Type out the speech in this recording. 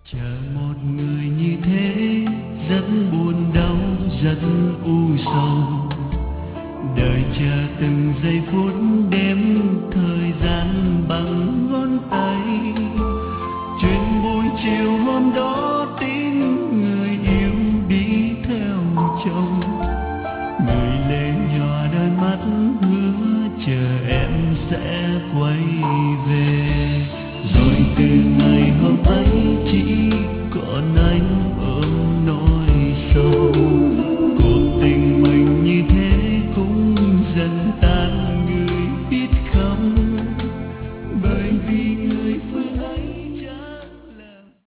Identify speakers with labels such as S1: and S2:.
S1: Chờ một người như thế rất buồn đau, rất u sầu. Đợi chờ từng giây phút đếm thời gian bằng ngón tay. Chuyện buổi chiều hôm đó tin người yêu đi theo chồng. Người lệ nhòa đôi mắt hứa chờ em sẽ quay về.